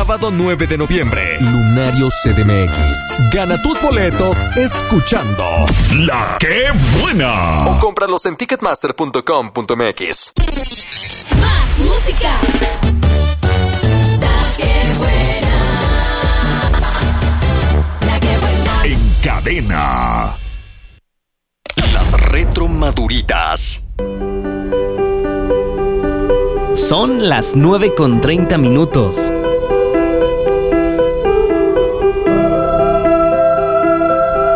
Sábado 9 de noviembre, Lunario CDMX. Gana tus boletos escuchando La Que Buena. O cómpralos en ticketmaster.com.mx. Más música. La Que Buena. La Que Buena. En cadena. Las retromaduritas. Son las 9:30.